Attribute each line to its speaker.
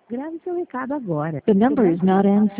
Speaker 1: Grave seu recado agora.
Speaker 2: The number is not answering.